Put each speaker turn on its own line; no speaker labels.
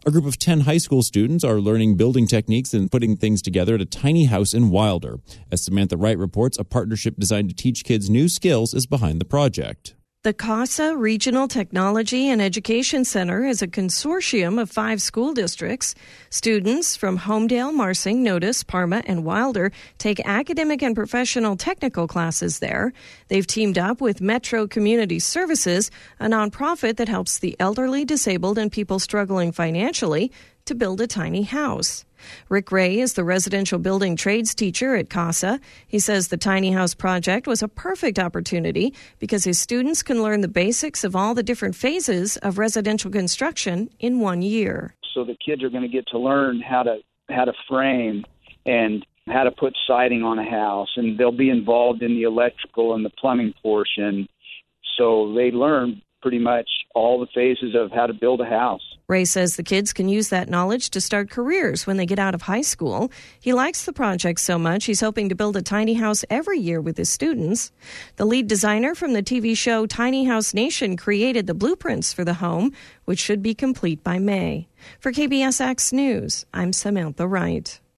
A group of 10 high school students are learning building techniques and putting things together at a tiny house in Wilder. As Samantha Wright reports, a partnership designed to teach kids new skills is behind the project.
The CASA Regional Technology and Education Center is a consortium of 5 school districts. Students from Homedale, Marsing, Notice, Parma, and Wilder take academic and professional technical classes there. They've teamed up with Metro Community Services, a nonprofit that helps the elderly, disabled, and people struggling financially to build a tiny house. Rick Ray is the residential building trades teacher at CASA. He says the tiny house project was a perfect opportunity because his students can learn the basics of all the different phases of residential construction in 1 year.
So the kids are going to get to learn how to frame and how to put siding on a house, and they'll be involved in the electrical and the plumbing portion. So they learn pretty much all the phases of how to build a house.
Ray says the kids can use that knowledge to start careers when they get out of high school. He likes the project so much he's hoping to build a tiny house every year with his students. The lead designer from the TV show Tiny House Nation created the blueprints for the home, which should be complete by May. For KBSX News, I'm Samantha Wright.